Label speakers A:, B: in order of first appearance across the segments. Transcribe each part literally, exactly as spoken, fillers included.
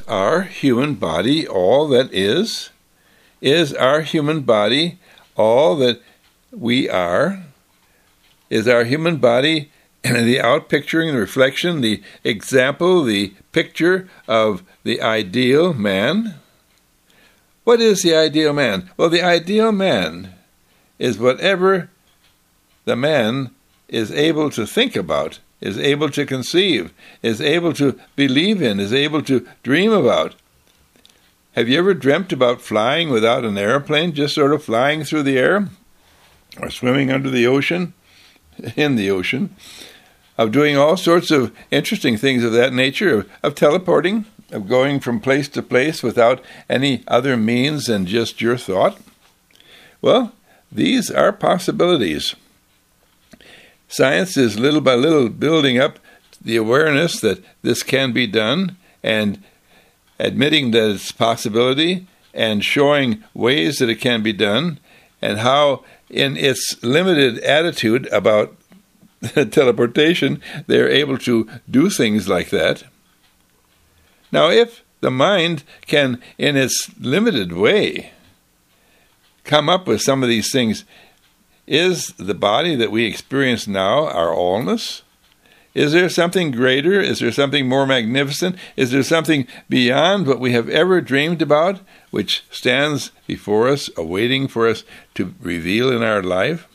A: our human body all that is? Is our human body all that we are? Is our human body the outpicturing, the reflection, the example, the picture of the ideal man? What is the ideal man? Well, the ideal man is whatever the man is able to think about, is able to conceive, is able to believe in, is able to dream about. Have you ever dreamt about flying without an airplane, just sort of flying through the air, or swimming under the ocean, in the ocean, of doing all sorts of interesting things of that nature, of, of teleporting, of going from place to place without any other means than just your thought? Well, these are possibilities. Science is little by little building up the awareness that this can be done, and admitting that it's a possibility, and showing ways that it can be done, and how in its limited attitude about teleportation, they're able to do things like that. Now, if the mind can, in its limited way, come up with some of these things, is the body that we experience now our allness? Is there something greater? Is there something more magnificent? Is there something beyond what we have ever dreamed about, which stands before us, awaiting for us to reveal in our life?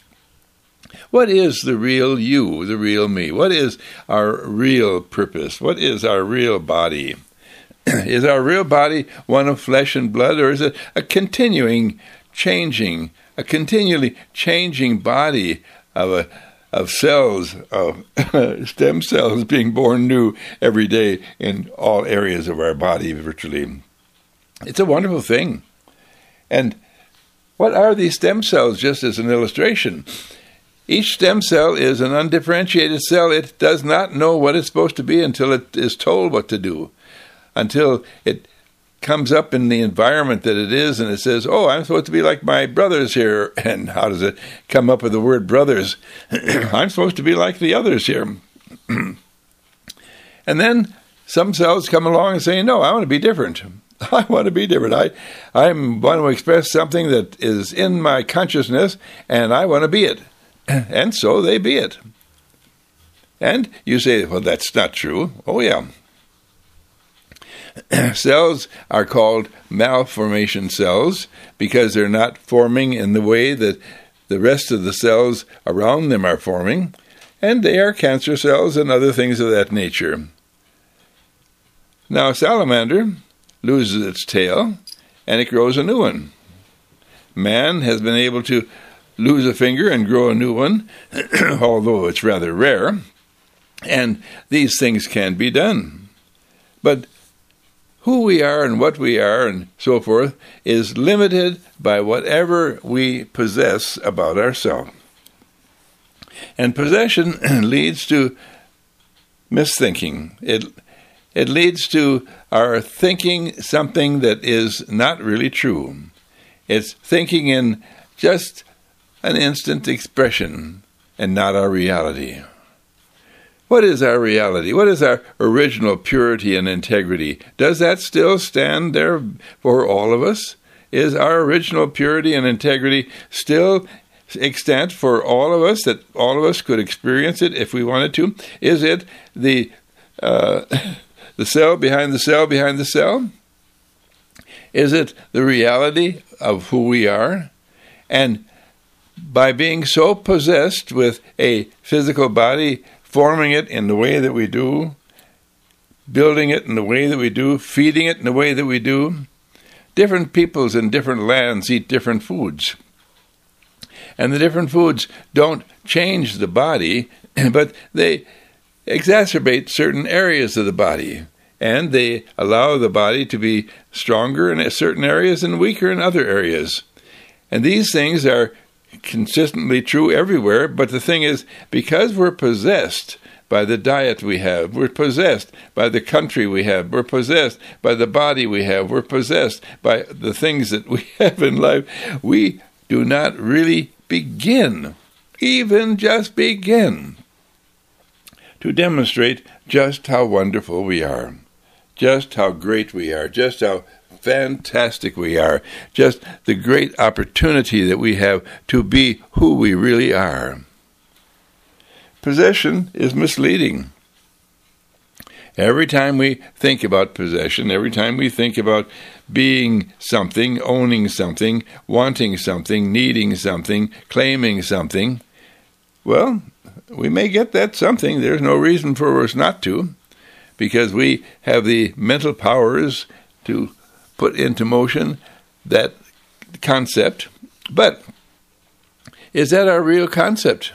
A: What is the real you, the real me? What is our real purpose? What is our real body? Is our real body one of flesh and blood, or is it a continuing, changing, a continually changing body of a of cells, of stem cells being born new every day in all areas of our body, virtually? It's a wonderful thing. And what are these stem cells, just as an illustration? Each stem cell is an undifferentiated cell. It does not know what it's supposed to be until it is told what to do, until it comes up in the environment that it is, and it says, oh, I'm supposed to be like my brothers here. And how does it come up with the word brothers? I'm supposed to be like the others here. And then some cells come along and say, no, I want to be different. I want to be different. I I want to express something that is in my consciousness, and I want to be it. And so they be it. And you say, well, that's not true. Oh, yeah. Cells are called malformation cells because they're not forming in the way that the rest of the cells around them are forming, and they are cancer cells and other things of that nature. Now, a salamander loses its tail, and it grows a new one. Man has been able to lose a finger and grow a new one, although it's rather rare, and these things can be done. But who we are and what we are and so forth is limited by whatever we possess about ourselves. And possession leads to misthinking. It, it leads to our thinking something that is not really true. It's thinking in just an instant expression and not our reality. What is our reality? What is our original purity and integrity? Does that still stand there for all of us? Is our original purity and integrity still extant for all of us, that all of us could experience it if we wanted to? Is it the uh, the cell behind the cell behind the cell? Is it the reality of who we are? And by being so possessed with a physical body, forming it in the way that we do, building it in the way that we do, feeding it in the way that we do, different peoples in different lands eat different foods. And the different foods don't change the body, but they exacerbate certain areas of the body. And they allow the body to be stronger in certain areas and weaker in other areas. And these things are consistently true everywhere, but the thing is, because we're possessed by the diet we have, we're possessed by the country we have, we're possessed by the body we have, we're possessed by the things that we have in life, we do not really begin, even just begin, to demonstrate just how wonderful we are, just how great we are, just how fantastic we are, just the great opportunity that we have to be who we really are. Possession is misleading. Every time we think about possession, every time we think about being something, owning something, wanting something, needing something, claiming something, well, we may get that something. There's no reason for us not to, because we have the mental powers to put into motion that concept. But is that our real concept?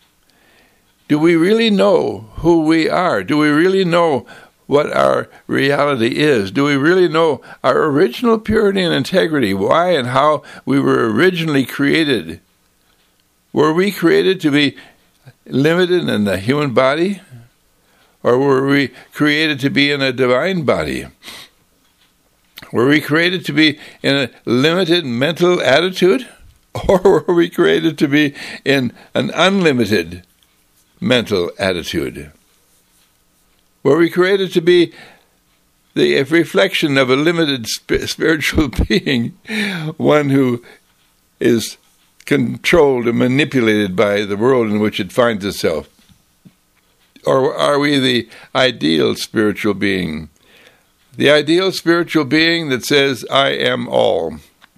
A: Do we really know who we are? Do we really know what our reality is? Do we really know our original purity and integrity, why and how we were originally created? Were we created to be limited in the human body? Or were we created to be in a divine body? Were we created to be in a limited mental attitude? Or were we created to be in an unlimited mental attitude? Were we created to be the reflection of a limited sp- spiritual being, one who is controlled and manipulated by the world in which it finds itself? Or are we the ideal spiritual being? The ideal spiritual being that says, I am all.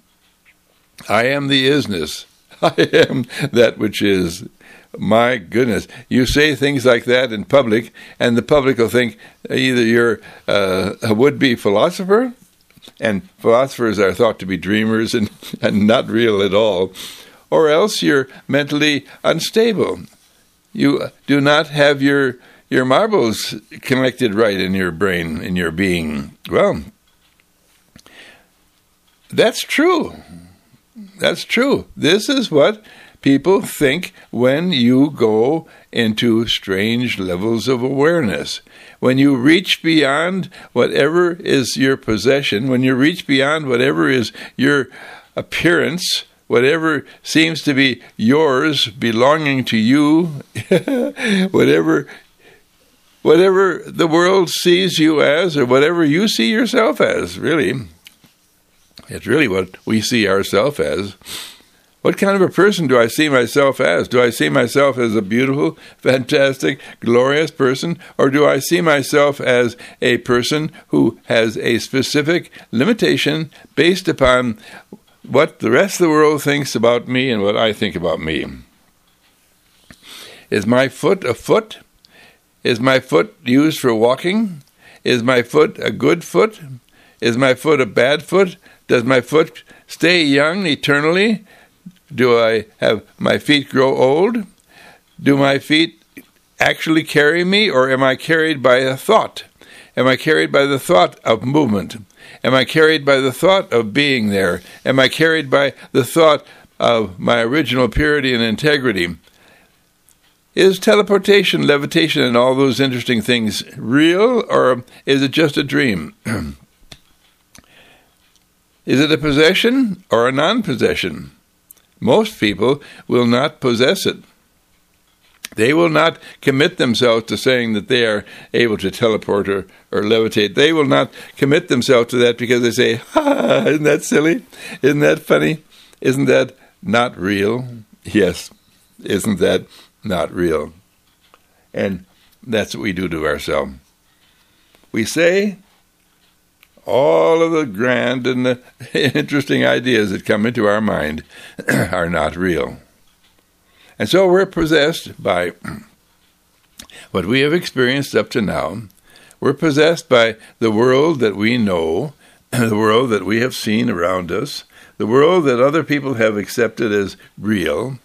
A: I am the isness. I am that which is. My goodness, you say things like that in public, and the public will think either you're uh, a would-be philosopher, and philosophers are thought to be dreamers and, and not real at all, or else you're mentally unstable. You do not have your your marbles connected right in your brain, in your being. Well, that's true. That's true. This is what people think when you go into strange levels of awareness. When you reach beyond whatever is your possession, when you reach beyond whatever is your appearance, whatever seems to be yours, belonging to you, whatever whatever the world sees you as, or whatever you see yourself as, really. It's really what we see ourselves as. What kind of a person do I see myself as? Do I see myself as a beautiful, fantastic, glorious person? Or do I see myself as a person who has a specific limitation based upon what the rest of the world thinks about me and what I think about me? Is my foot a foot? Is my foot used for walking? Is my foot a good foot? Is my foot a bad foot? Does my foot stay young eternally? Do I have my feet grow old? Do my feet actually carry me, or am I carried by a thought? Am I carried by the thought of movement? Am I carried by the thought of being there? Am I carried by the thought of my original purity and integrity? Is teleportation, levitation, and all those interesting things real, or is it just a dream? Is it a possession or a non-possession? Most people will not possess it. They will not commit themselves to saying that they are able to teleport or, or levitate. They will not commit themselves to that because they say, ha, isn't that silly? Isn't that funny? Isn't that not real? Yes, isn't that not real? And that's what we do to ourselves. We say all of the grand and the interesting ideas that come into our mind are not real. And so we're possessed by what we have experienced up to now. We're possessed by the world that we know, the world that we have seen around us, the world that other people have accepted as real.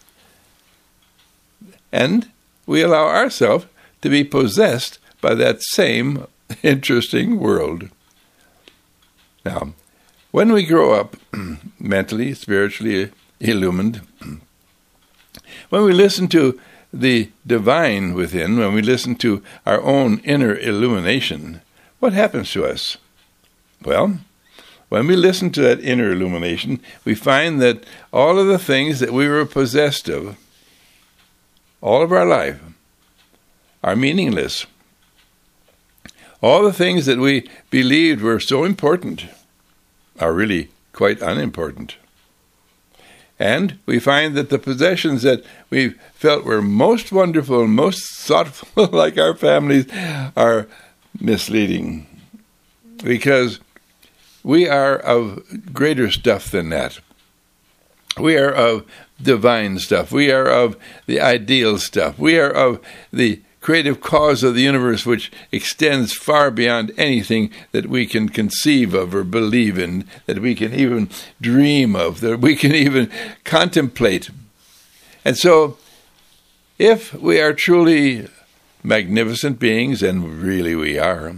A: And we allow ourselves to be possessed by that same interesting world. Now, when we grow up mentally, spiritually illumined, when we listen to the divine within, when we listen to our own inner illumination, what happens to us? Well, when we listen to that inner illumination, we find that all of the things that we were possessed of, all of our life, are meaningless. All the things that we believed were so important are really quite unimportant. And we find that the possessions that we felt were most wonderful and most thoughtful, like our families, are misleading. Because we are of greater stuff than that. We are of divine stuff. We are of the ideal stuff. We are of the creative cause of the universe, which extends far beyond anything that we can conceive of or believe in, that we can even dream of, that we can even contemplate. And so, if we are truly magnificent beings, and really we are,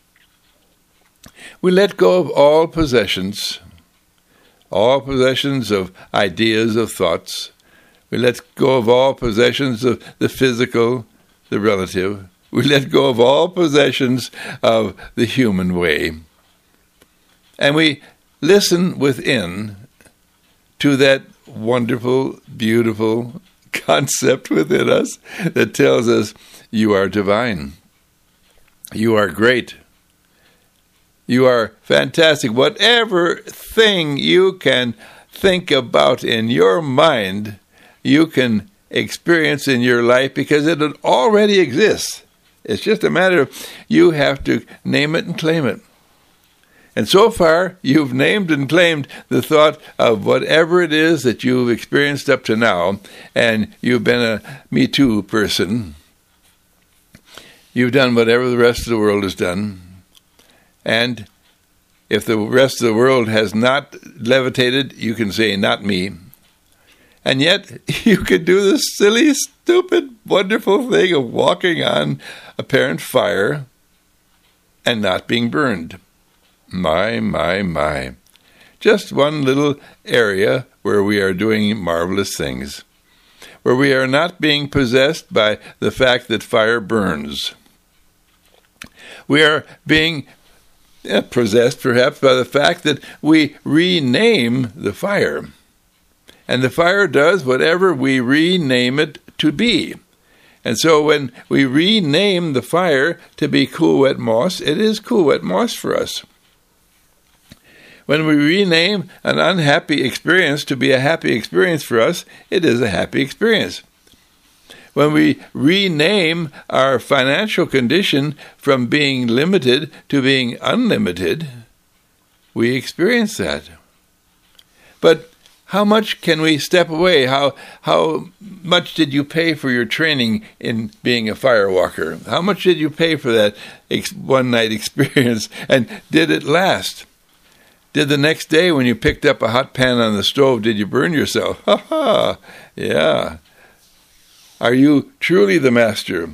A: we let go of all possessions, all possessions of ideas, of thoughts. We let go of all possessions of the physical, the relative. We let go of all possessions of the human way. And we listen within to that wonderful, beautiful concept within us that tells us, you are divine. You are great. You are fantastic. Whatever thing you can think about in your mind, you can experience in your life because it already exists. It's just a matter of you have to name it and claim it. And so far, you've named and claimed the thought of whatever it is that you've experienced up to now, and you've been a Me Too person. You've done whatever the rest of the world has done. And if the rest of the world has not levitated, you can say, not me. And yet, you could do this silly, stupid, wonderful thing of walking on apparent fire and not being burned. My, my, my. Just one little area where we are doing marvelous things, where we are not being possessed by the fact that fire burns. We are being yeah, possessed, perhaps, by the fact that we rename the fire. And the fire does whatever we rename it to be. And so when we rename the fire to be Cool Wet Moss, it is Cool Wet Moss for us. When we rename an unhappy experience to be a happy experience for us, it is a happy experience. When we rename our financial condition from being limited to being unlimited, we experience that. But how much can we step away? How how much did you pay for your training in being a firewalker? How much did you pay for that ex- one-night experience? And did it last? Did the next day when you picked up a hot pan on the stove, did you burn yourself? Ha ha! Yeah. Are you truly the master?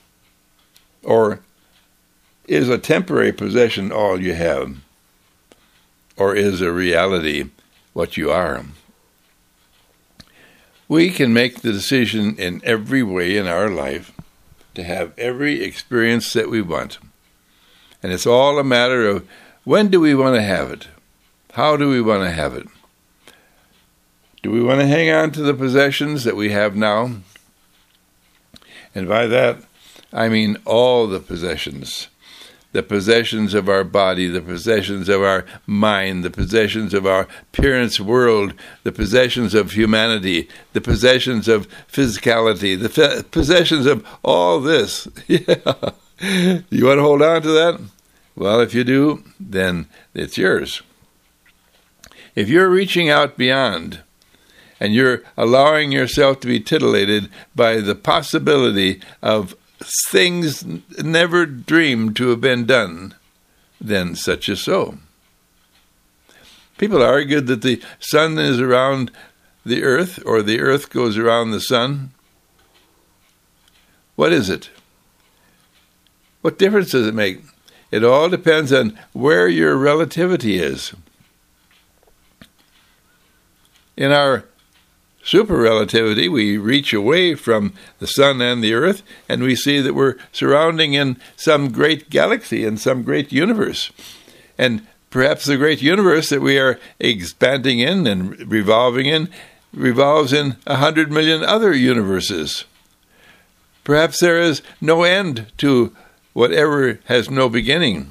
A: Or is a temporary possession all you have? Or is a reality what you are? We can make the decision in every way in our life to have every experience that we want. And it's all a matter of when do we want to have it? How do we want to have it? Do we want to hang on to the possessions that we have now? And by that, I mean all the possessions. The possessions of our body, the possessions of our mind, the possessions of our appearance world, the possessions of humanity, the possessions of physicality, the fe- possessions of all this. Yeah. You want to hold on to that? Well, if you do, then it's yours. If you're reaching out beyond, and you're allowing yourself to be titillated by the possibility of things never dreamed to have been done, then such is so. People argued that the sun is around the earth, or the earth goes around the sun. What is it? What difference does it make? It all depends on where your relativity is. In our super relativity, we reach away from the sun and the earth, and we see that we're surrounding in some great galaxy, in some great universe. And perhaps the great universe that we are expanding in and revolving in revolves in a hundred million other universes. Perhaps there is no end to whatever has no beginning.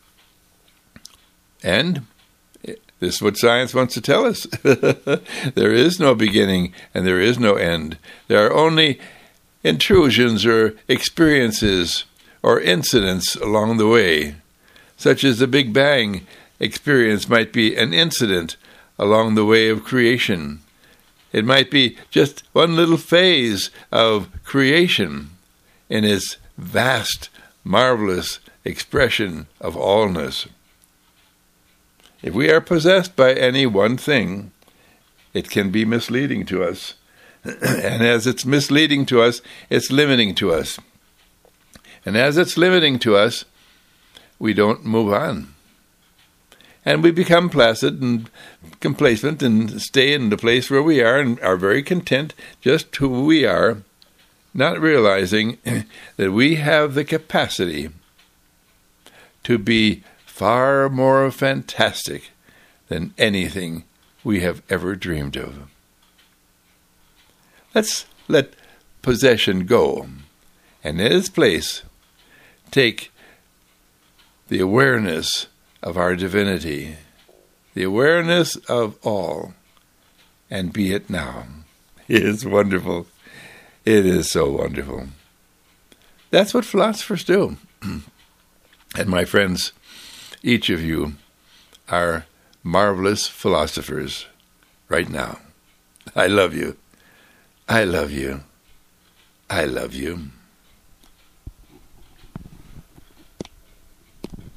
A: And this is what science wants to tell us. There is no beginning and there is no end. There are only intrusions or experiences or incidents along the way, such as the Big Bang experience might be an incident along the way of creation. It might be just one little phase of creation in its vast, marvelous expression of allness. If we are possessed by any one thing, it can be misleading to us. And as it's misleading to us, it's limiting to us. And as it's limiting to us, we don't move on. And we become placid and complacent and stay in the place where we are and are very content just who we are, not realizing that we have the capacity to be far more fantastic than anything we have ever dreamed of. Let's let possession go, and in its place, take the awareness of our divinity, the awareness of all, and be it now. It is wonderful. It is so wonderful. That's what philosophers do. And my friends, each of you are marvelous philosophers right now. I love you. I love you. I love you.